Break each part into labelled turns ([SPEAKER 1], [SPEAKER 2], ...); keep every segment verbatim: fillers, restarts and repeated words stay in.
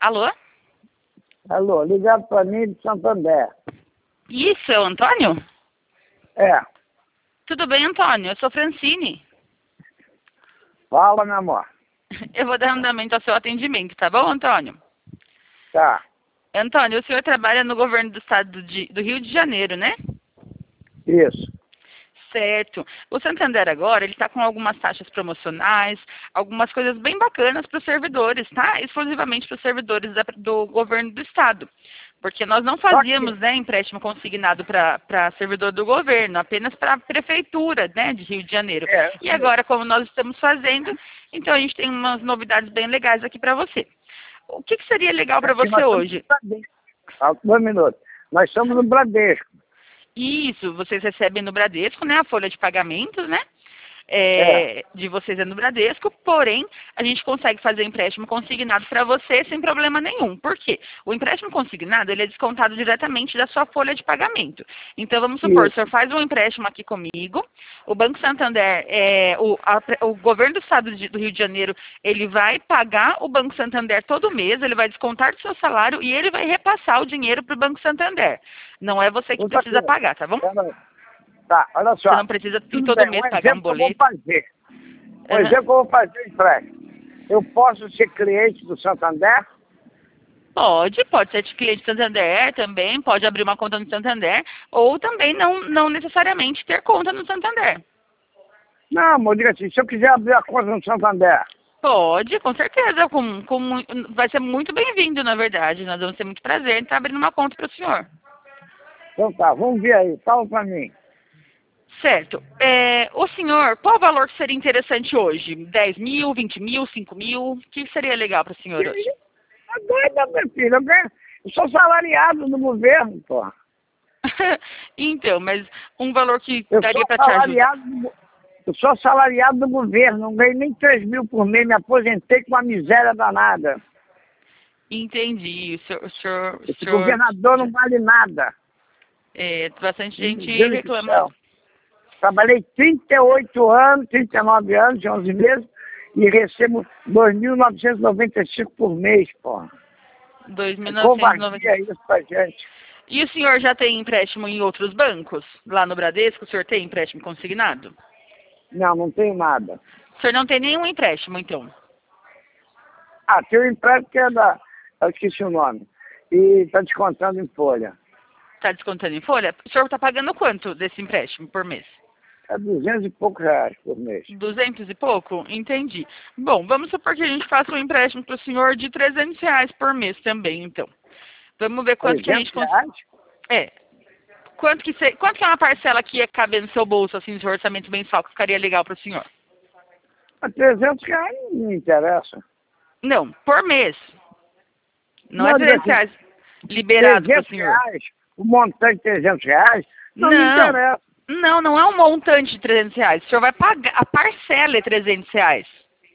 [SPEAKER 1] Alô?
[SPEAKER 2] Alô, ligado para mim de Santander.
[SPEAKER 1] Isso, é o Antônio?
[SPEAKER 2] É,
[SPEAKER 1] Tudo bem, Antônio? Eu sou Francine.
[SPEAKER 2] fala, meu amor.
[SPEAKER 1] Eu vou dar andamento ao seu atendimento, tá bom, Antônio?
[SPEAKER 2] Tá,
[SPEAKER 1] Antônio, o senhor trabalha no governo do estado de, do Rio de Janeiro, né?
[SPEAKER 2] isso.
[SPEAKER 1] Certo. O Santander agora, ele está com algumas taxas promocionais, algumas coisas bem bacanas para os servidores, tá? Exclusivamente para os servidores da- do governo do estado. Porque nós não
[SPEAKER 2] Só que,
[SPEAKER 1] fazíamos, né, empréstimo consignado para servidor do governo, apenas para a prefeitura, né, de Rio de Janeiro.
[SPEAKER 2] é,
[SPEAKER 1] E agora, como nós estamos fazendo, então a gente tem umas novidades bem legais aqui para você. O que, que seria legal para
[SPEAKER 2] aqui
[SPEAKER 1] você
[SPEAKER 2] nós estamos
[SPEAKER 1] hoje?
[SPEAKER 2] no Bradesco. Ah, dois minutos. Nós estamos no Bradesco.
[SPEAKER 1] Isso, vocês recebem no Bradesco, né, a folha de pagamentos, né,
[SPEAKER 2] É,
[SPEAKER 1] é, de vocês é no Bradesco, porém, a gente consegue fazer empréstimo consignado para você sem problema nenhum. Por quê? O empréstimo consignado, ele é descontado diretamente da sua folha de pagamento. Então, vamos supor, o
[SPEAKER 2] isso.
[SPEAKER 1] senhor faz um empréstimo aqui comigo, o Banco Santander, é, o, a- o governo do estado de- do Rio de Janeiro, ele vai pagar o Banco Santander todo mês, ele vai descontar do seu salário e ele vai repassar o dinheiro para o Banco Santander. Não é você que
[SPEAKER 2] Outra
[SPEAKER 1] precisa
[SPEAKER 2] coisa.
[SPEAKER 1] pagar, tá bom?
[SPEAKER 2] Pera- Tá, olha
[SPEAKER 1] Você
[SPEAKER 2] só.
[SPEAKER 1] não precisa ir
[SPEAKER 2] Tudo
[SPEAKER 1] todo
[SPEAKER 2] bem,
[SPEAKER 1] mês
[SPEAKER 2] um
[SPEAKER 1] pagar um
[SPEAKER 2] exemplo que eu vou
[SPEAKER 1] boleto.
[SPEAKER 2] fazer. Um
[SPEAKER 1] Aham.
[SPEAKER 2] exemplo que eu vou fazer o empréstimo. Eu posso ser cliente do Santander?
[SPEAKER 1] Pode, pode ser de cliente do Santander também, pode abrir uma conta no Santander, ou também não, não necessariamente ter conta no Santander.
[SPEAKER 2] Não, amor, diga assim, se eu quiser abrir a conta no Santander,
[SPEAKER 1] Pode, com certeza, com, com, mu- vai ser muito bem-vindo, na verdade. Nós vamos ter muito prazer em estar abrindo uma conta para o senhor.
[SPEAKER 2] então tá, vamos ver aí, fala pra mim.
[SPEAKER 1] Certo. É, o senhor, qual o valor que seria interessante hoje? dez mil, vinte mil, cinco mil? O que seria legal para o senhor hoje?
[SPEAKER 2] Tá doida, meu filho, eu, ganho, eu sou salariado do governo, pô.
[SPEAKER 1] Então, mas um valor que
[SPEAKER 2] Eu
[SPEAKER 1] daria
[SPEAKER 2] sou
[SPEAKER 1] para te ajudar.
[SPEAKER 2] salariado do, go- eu sou salariado do governo, não ganhei nem três mil por mês, me aposentei com uma miséria danada.
[SPEAKER 1] Entendi. O senhor, o senhor, o
[SPEAKER 2] Esse
[SPEAKER 1] senhor
[SPEAKER 2] governador não vale nada.
[SPEAKER 1] é, bastante
[SPEAKER 2] Meu
[SPEAKER 1] gente
[SPEAKER 2] Deus do
[SPEAKER 1] reclamando.
[SPEAKER 2] céu. Trabalhei trinta e oito anos, trinta e nove anos, de onze meses, e recebo dois mil novecentos e noventa e cinco por mês, pô.
[SPEAKER 1] dois mil
[SPEAKER 2] É
[SPEAKER 1] novecentos e noventa.
[SPEAKER 2] covardia isso pra gente.
[SPEAKER 1] E o senhor já tem empréstimo em outros bancos? Lá no Bradesco, o senhor tem empréstimo consignado?
[SPEAKER 2] Não, não tenho nada.
[SPEAKER 1] O senhor não tem nenhum empréstimo, então?
[SPEAKER 2] Ah, tem um empréstimo que é da... Eu esqueci o nome. E está descontando em folha.
[SPEAKER 1] Está descontando em folha? O senhor está pagando quanto desse empréstimo por mês?
[SPEAKER 2] É duzentos e poucos reais por mês.
[SPEAKER 1] Duzentos e pouco? Entendi. Bom, vamos supor que a gente faça um empréstimo para o senhor de trezentos reais por mês também, então. Vamos ver quanto que a gente
[SPEAKER 2] trezentos
[SPEAKER 1] consegue.
[SPEAKER 2] reais?
[SPEAKER 1] É. Quanto que, se... quanto que é uma parcela que ia caber no seu bolso, assim, de orçamento mensal, que ficaria legal para o senhor?
[SPEAKER 2] Mas trezentos reais não me interessa.
[SPEAKER 1] Não, por mês. Não, é
[SPEAKER 2] Não,
[SPEAKER 1] trezentos
[SPEAKER 2] assim,
[SPEAKER 1] reais liberado para o
[SPEAKER 2] trezentos
[SPEAKER 1] senhor.
[SPEAKER 2] reais, o montante de trezentos reais, não, me
[SPEAKER 1] Não,
[SPEAKER 2] interessa.
[SPEAKER 1] não, não é um montante de trezentos reais. O senhor vai pagar, a parcela é trezentos reais.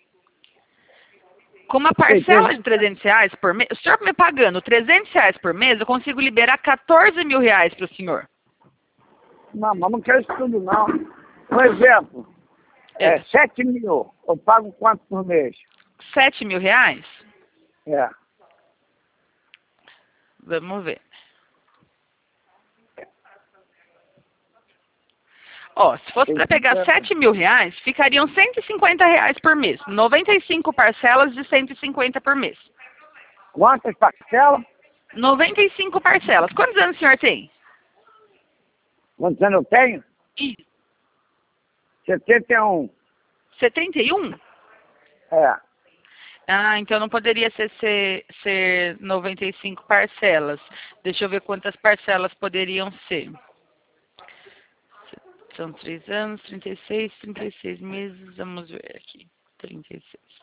[SPEAKER 1] Com uma parcela de trezentos reais por mês, o senhor me pagando trezentos reais por mês, eu consigo liberar quatorze mil reais para o senhor.
[SPEAKER 2] Não, mas não quero isso tudo, não. Um exemplo,
[SPEAKER 1] É.
[SPEAKER 2] é sete mil, eu pago quanto por mês?
[SPEAKER 1] sete mil reais?
[SPEAKER 2] É.
[SPEAKER 1] Vamos ver. Ó, se fosse para pegar sete mil reais, ficariam cento e cinquenta reais por mês. noventa e cinco parcelas de cento e cinquenta por mês.
[SPEAKER 2] Quantas parcelas?
[SPEAKER 1] noventa e cinco parcelas. Quantos anos o senhor tem?
[SPEAKER 2] Quantos anos eu tenho?
[SPEAKER 1] Ih,
[SPEAKER 2] setenta e um.
[SPEAKER 1] setenta e um?
[SPEAKER 2] É.
[SPEAKER 1] Ah, então não poderia ser, ser, ser noventa e cinco parcelas. Deixa eu ver quantas parcelas poderiam ser. São três anos, trinta e seis, trinta e seis meses. Vamos ver aqui. trinta e seis.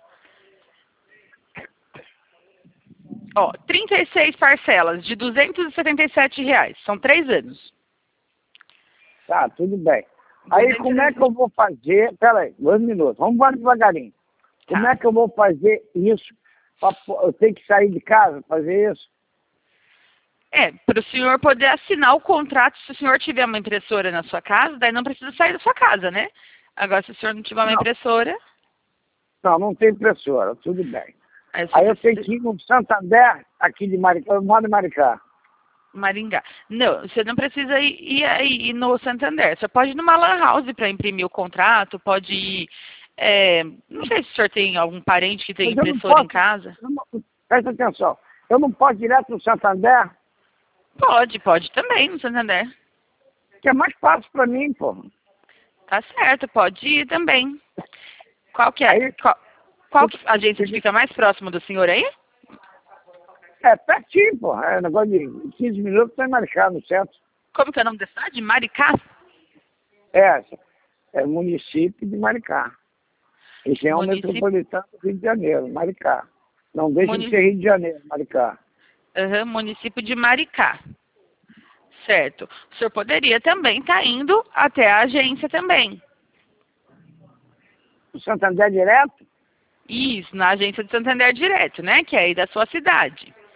[SPEAKER 1] Ó, trinta e seis parcelas de duzentos e setenta e sete reais. São três anos.
[SPEAKER 2] Tá, tudo bem. Aí como é que eu vou fazer? Pera aí, dois minutos. Vamos embora devagarinho. Como
[SPEAKER 1] Tá.
[SPEAKER 2] é que eu vou fazer isso? Pra- Eu tenho que sair de casa para fazer isso?
[SPEAKER 1] É, para o senhor poder assinar o contrato, se o senhor tiver uma impressora na sua casa, daí não precisa sair da sua casa, né? Agora, se o senhor não tiver uma
[SPEAKER 2] Não.
[SPEAKER 1] impressora,
[SPEAKER 2] Não, não tem impressora, tudo bem.
[SPEAKER 1] Aí,
[SPEAKER 2] Aí eu
[SPEAKER 1] precisa...
[SPEAKER 2] tenho que ir no Santander, aqui de Maricá, eu moro em Maricá.
[SPEAKER 1] Maringá. Não, você não precisa ir, ir, ir no Santander. Você pode ir numa lan house para imprimir o contrato, pode ir... É, não sei se o senhor tem algum parente que tem
[SPEAKER 2] Mas eu não
[SPEAKER 1] impressora em
[SPEAKER 2] posso,
[SPEAKER 1] casa.
[SPEAKER 2] eu não, presta atenção, eu não posso ir direto no Santander,
[SPEAKER 1] Pode, pode também no Santander.
[SPEAKER 2] que é mais fácil para mim, pô.
[SPEAKER 1] Tá certo, pode ir também. Qual que é?
[SPEAKER 2] Aí,
[SPEAKER 1] Qual, qual que agência que fica mais próximo do senhor aí?
[SPEAKER 2] é pertinho, pô, é um negócio de quinze minutos, tá em Maricá, no centro.
[SPEAKER 1] Como que é o nome da cidade? Maricá?
[SPEAKER 2] É, é o município de Maricá. Região
[SPEAKER 1] Município,
[SPEAKER 2] metropolitana do Rio de Janeiro, Maricá. Não deixa
[SPEAKER 1] Munic...
[SPEAKER 2] de ser Rio de Janeiro, Maricá.
[SPEAKER 1] uhum, município de Maricá. Certo. O senhor poderia também estar indo até a agência também.
[SPEAKER 2] O Santander direto?
[SPEAKER 1] Isso, na agência de Santander direto, né? Que é aí da sua cidade.